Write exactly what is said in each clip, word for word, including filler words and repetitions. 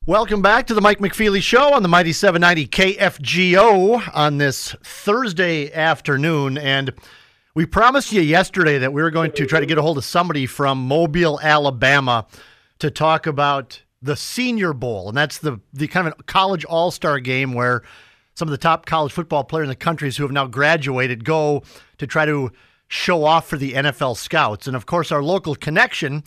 Welcome back to the Mike McFeely Show on the Mighty seven ninety K F G O on this Thursday afternoon. And we promised you yesterday that we were going to try to get a hold of somebody from Mobile, Alabama to talk about the Senior Bowl. And that's the, the kind of a college all-star game where some of the top college football players in the countries who have now graduated go to try to show off for the N F L scouts. And, of course, our local connection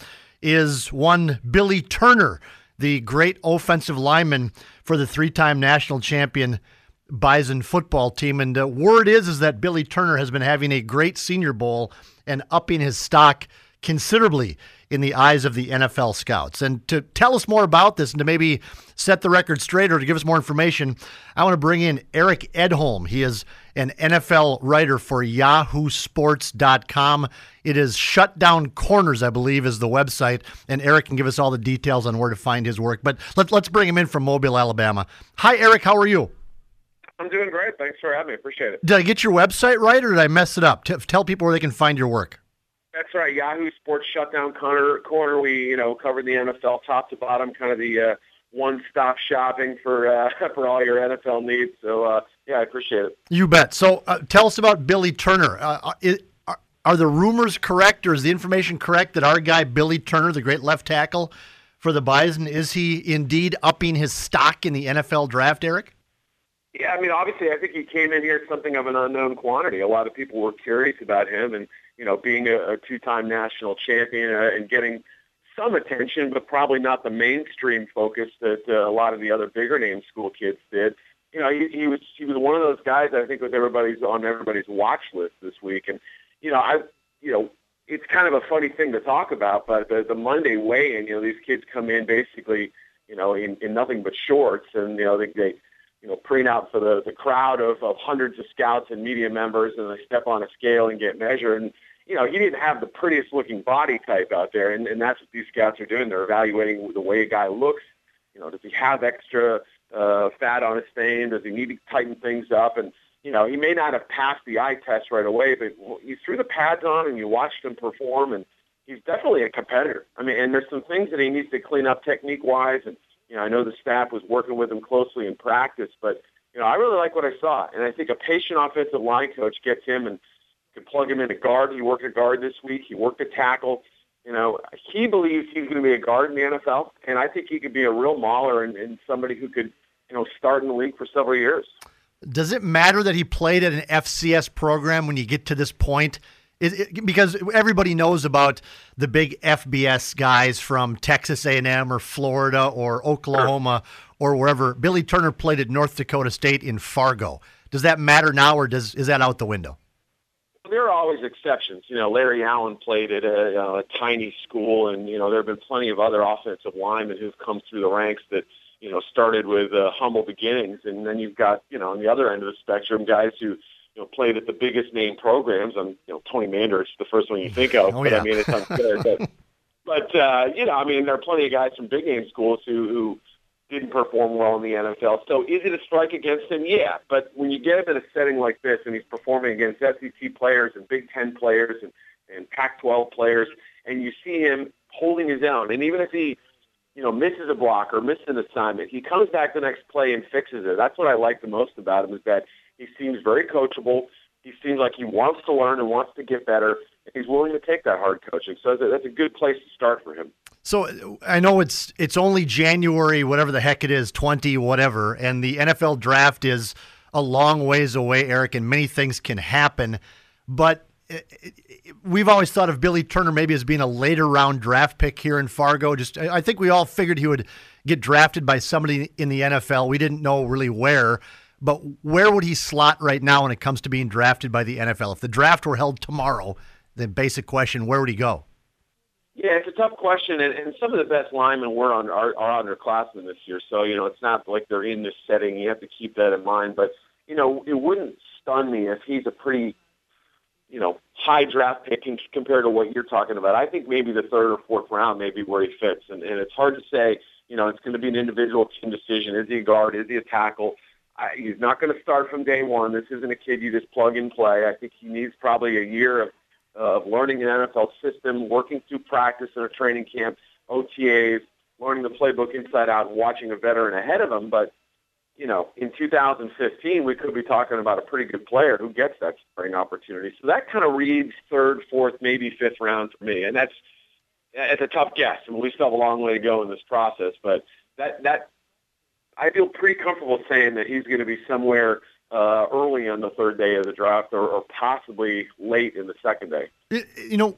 is one Billy Turner, the great offensive lineman for the three-time national champion Bison football team. And uh, word is is that Billy Turner has been having a great Senior Bowl and upping his stock considerably in the eyes of the N F L scouts. And to tell us more about this and to maybe set the record straight or to give us more information, I want to bring in Eric Edholm. He is an N F L writer for yahoo sports dot com. It is Shutdown Corners, I believe, is the website, and Eric can give us all the details on where to find his work. But let, let's bring him in from Mobile, Alabama. Hi, Eric. How are you? I'm doing great. Thanks for having me. Appreciate it. Did I get your website right, or did I mess it up? T- tell people where they can find your work. That's right. Yahoo Sports Shutdown Corner. Corner. We, you know, covered the N F L top to bottom, kind of the uh, one-stop shopping for uh, for all your N F L needs. So, uh, yeah, I appreciate it. You bet. So, uh, tell us about Billy Turner. Uh, it, are, are the rumors correct, or is the information correct that our guy Billy Turner, the great left tackle for the Bison, is he indeed upping his stock in the N F L draft, Eric? Yeah, I mean, obviously, I think he came in here something of an unknown quantity. A lot of people were curious about him, and you know, being a, a two-time national champion uh, and getting some attention, but probably not the mainstream focus that uh, a lot of the other bigger name school kids did. You know, he, he was he was one of those guys I think was everybody's on everybody's watch list this week. And you know, I you know, it's kind of a funny thing to talk about, but the, the Monday weigh-in, you know, these kids come in basically, you know, in, in nothing but shorts, and you know, they, they you know, preen out for the the crowd of, of hundreds of scouts and media members, and they step on a scale and get measured. And you know, he didn't have the prettiest looking body type out there, and, and that's what these scouts are doing. They're evaluating the way a guy looks. You know, does he have extra uh, fat on his frame? Does he need to tighten things up? And, you know, he may not have passed the eye test right away, but you threw the pads on and you watched him perform, and he's definitely a competitor. I mean, and there's some things that he needs to clean up technique-wise, and, you know, I know the staff was working with him closely in practice, but, you know, I really like what I saw. And I think a patient offensive line coach gets him and can plug him in a guard. He worked a guard this week. He worked a tackle. You know, he believes he's going to be a guard in the N F L, and I think he could be a real mauler and, and somebody who could, you know, start in the league for several years. Does it matter that he played at an F C S program when you get to this point? Is it, because everybody knows about the big F B S guys from Texas A and M or Florida or Oklahoma or wherever. Billy Turner played at North Dakota State in Fargo. Does that matter now, or does is that out the window? There are always exceptions. You know, Larry Allen played at a, uh, a tiny school, and, you know, there have been plenty of other offensive linemen who've come through the ranks that, you know, started with uh, humble beginnings. And then you've got, you know, on the other end of the spectrum, guys who, you know, played at the biggest name programs. Um, you know, Tony Mandarich is the first one you think of, oh, but yeah. I mean, it's unfair. but, but uh, you know, I mean, there are plenty of guys from big name schools who, who didn't perform well in the N F L. So is it a strike against him? Yeah. But when you get him in a setting like this and he's performing against S E C players and Big Ten players and, and Pac twelve players, and you see him holding his own, and even if he, you know, misses a block or misses an assignment, he comes back the next play and fixes it. That's what I like the most about him, is that he seems very coachable. He seems like he wants to learn and wants to get better. And he's willing to take that hard coaching. So that's a good place to start for him. So I know it's it's only January, whatever the heck it is, twenty, whatever, and the N F L draft is a long ways away, Eric, and many things can happen. But it, it, we've always thought of Billy Turner maybe as being a later round draft pick here in Fargo. Just I think we all figured he would get drafted by somebody in the N F L. We didn't know really where, but where would he slot right now when it comes to being drafted by the N F L? If the draft were held tomorrow, the basic question, where would he go? Yeah, it's a tough question, and, and some of the best linemen were on are, are underclassmen this year. So, you know, it's not like they're in this setting. You have to keep that in mind. But, you know, it wouldn't stun me if he's a pretty, you know, high draft pick compared to what you're talking about. I think maybe the third or fourth round may be where he fits. And, and it's hard to say, you know, it's going to be an individual team decision. Is he a guard? Is he a tackle? I, he's not going to start from day one. This isn't a kid you just plug and play. I think he needs probably a year of of learning an N F L system, working through practice in a training camp, O T As, learning the playbook inside out and watching a veteran ahead of him. But, you know, in two thousand fifteen, we could be talking about a pretty good player who gets that starting opportunity. So that kind of reads third, fourth, maybe fifth round for me. And that's, it's a tough guess. I mean, we still have a long way to go in this process, but that, that, I feel pretty comfortable saying that he's going to be somewhere uh, early on the third day of the draft or, or possibly late in the second day. You know,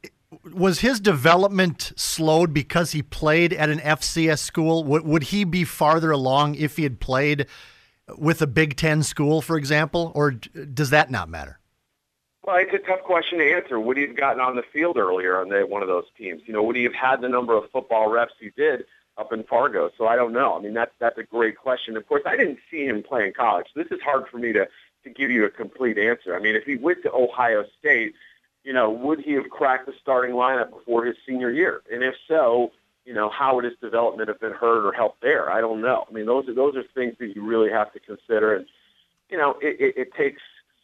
was his development slowed because he played at an F C S school? Would, would he be farther along if he had played with a Big Ten school, for example, or does that not matter? Well, it's a tough question to answer. Would he have gotten on the field earlier on the, one of those teams? You know, would he have had the number of football reps he did up in Fargo? So I don't know. I mean, that's that's a great question. Of course, I didn't see him play in college. This is hard for me to, to give you a complete answer. I mean, if he went to Ohio State, you know, would he have cracked the starting lineup before his senior year? And if so, you know, how would his development have been hurt or helped there? I don't know. I mean, those are those are things that you really have to consider. And, you know, it, it, it takes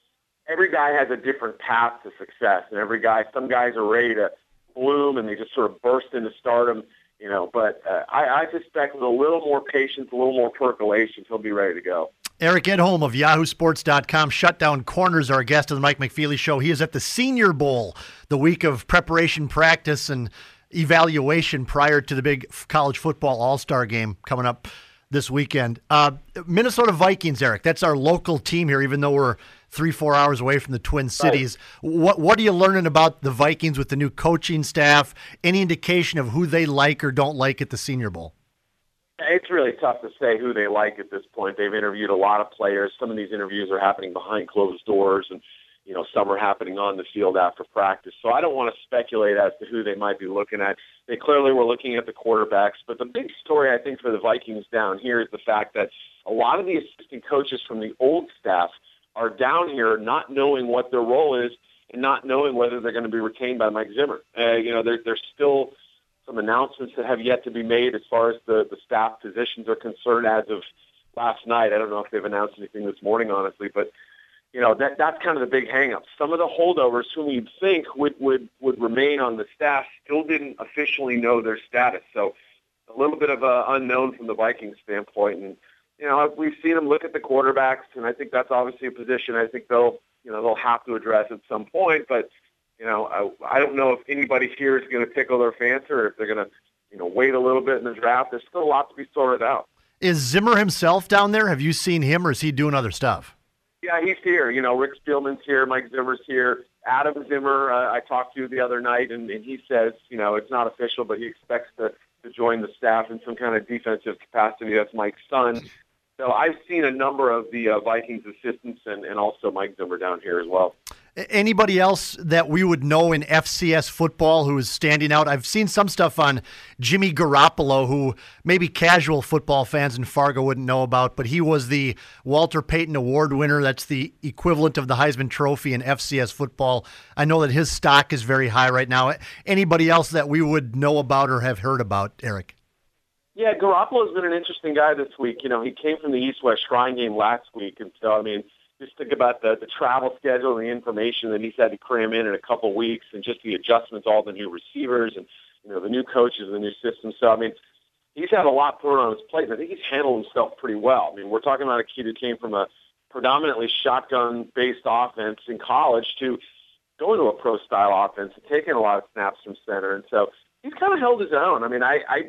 – every guy has a different path to success. And every guy – some guys are ready to bloom and they just sort of burst into stardom, you know. But uh, I, I suspect with a little more patience, a little more percolation, he'll be ready to go. Eric Edholm of Yahoo Sports dot com. Shutdown Corners, our guest on the Mike McFeely Show. He is at the Senior Bowl, the week of preparation, practice, and evaluation prior to the big college football all-star game coming up this weekend. Uh, Minnesota Vikings, Eric, that's our local team here, even though we're three, four hours away from the Twin Cities. Right. What, what are you learning about the Vikings with the new coaching staff? Any indication of who they like or don't like at the Senior Bowl? It's really tough to say who they like at this point. They've interviewed a lot of players. Some of these interviews are happening behind closed doors, and you know, some are happening on the field after practice. So I don't want to speculate as to who they might be looking at. They clearly were looking at the quarterbacks, but the big story I think for the Vikings down here is the fact that a lot of the assistant coaches from the old staff are down here not knowing what their role is and not knowing whether they're going to be retained by Mike Zimmer. Uh, you know, there, there's still some announcements that have yet to be made as far as the, the staff positions are concerned as of last night. I don't know if they've announced anything this morning, honestly, but, you know, that that's kind of the big hang-up. Some of the holdovers whom you'd think would, would, would remain on the staff still didn't officially know their status. So a little bit of a unknown from the Vikings standpoint. And, you know, we've seen them look at the quarterbacks, and I think that's obviously a position I think they'll, you know, they'll have to address at some point, but you know, I, I don't know if anybody here is going to tickle their fancy or if they're going to, you know, wait a little bit in the draft. There's still a lot to be sorted out. Is Zimmer himself down there? Have you seen him, or is he doing other stuff? Yeah, he's here. You know, Rick Spielman's here. Mike Zimmer's here. Adam Zimmer, uh, I talked to the other night, and, and he says, you know, it's not official, but he expects to, to join the staff in some kind of defensive capacity. That's Mike's son. So I've seen a number of the uh, Vikings assistants and, and also Mike Zimmer down here as well. Anybody else that we would know in F C S football who is standing out? I've seen some stuff on Jimmy Garoppolo, who maybe casual football fans in Fargo wouldn't know about, but he was the Walter Payton Award winner. That's the equivalent of the Heisman Trophy in F C S football. I know that his stock is very high right now. Anybody else that we would know about or have heard about, Eric? Yeah, Garoppolo's been an interesting guy this week. You know, he came from the East-West Shrine game last week, and so, I mean, just think about the, the travel schedule and the information that he's had to cram in in a couple of weeks and just the adjustments, all the new receivers and, you know, the new coaches and the new system. So, I mean, he's had a lot thrown on his plate, and I think he's handled himself pretty well. I mean, we're talking about a kid who came from a predominantly shotgun-based offense in college to going to a pro-style offense and taking a lot of snaps from center. And so he's kind of held his own. I mean, I, I,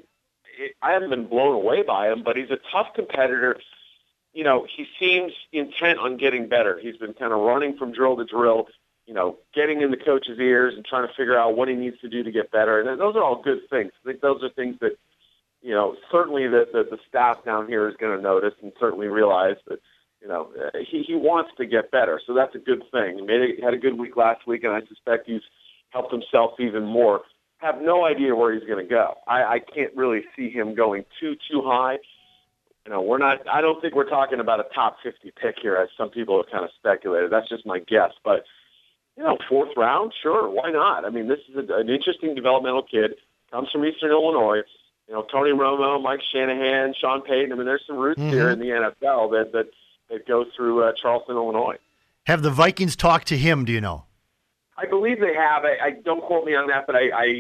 I haven't been blown away by him, but he's a tough competitor. You know, he seems intent on getting better. He's been kind of running from drill to drill, you know, getting in the coach's ears and trying to figure out what he needs to do to get better. And those are all good things. I think those are things that, you know, certainly the, the, the staff down here is going to notice and certainly realize that, you know, uh, he, he wants to get better. So that's a good thing. He made a, he had a good week last week, and I suspect he's helped himself even more. Have no idea where he's going to go. I, I can't really see him going too, too high. You know, we're not, I don't think we're talking about a top fifty pick here, as some people have kind of speculated. That's just my guess. But, you know, fourth round, sure, why not? I mean, this is a, an interesting developmental kid, comes from Eastern Illinois. You know, Tony Romo, Mike Shanahan, Sean Payton. I mean, there's some roots mm-hmm. here in the N F L that, that, that go through uh, Charleston, Illinois. Have the Vikings talked to him, do you know? I believe they have. I, I don't quote me on that, but I, I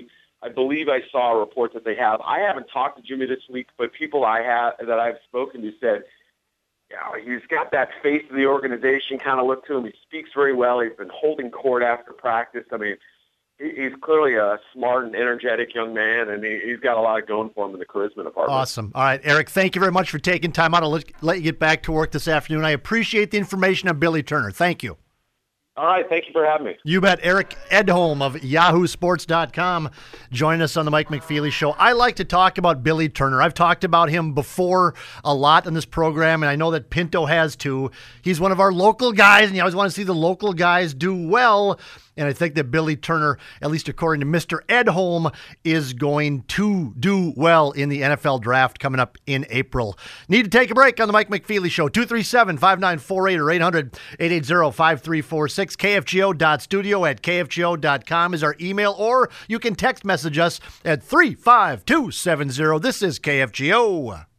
I believe I saw a report that they have. I haven't talked to Jimmy this week, but people I have that I've spoken to said, you know, he's got that face of the organization kind of look to him. He speaks very well. He's been holding court after practice. I mean, he's clearly a smart and energetic young man, and he, he's got a lot going for him in the charisma department. Awesome. All right, Eric, thank you very much for taking time out to let, let you get back to work this afternoon. I appreciate the information on Billy Turner. Thank you. All right, thank you for having me. You bet. Eric Edholm of yahoo sports dot com join us on the Mike McFeely Show. I like to talk about Billy Turner. I've talked about him before a lot in this program, and I know that Pinto has too. He's one of our local guys, and you always want to see the local guys do well. And I think that Billy Turner, at least according to Mister Edholm, is going to do well in the N F L draft coming up in April. Need to take a break on the Mike McFeely Show. two three seven, five nine four eight or eight hundred, eight eight zero, five three four six. K F G O dot studio at K F G O dot com is our email, or you can text message us at three five two seven zero. This is K F G O.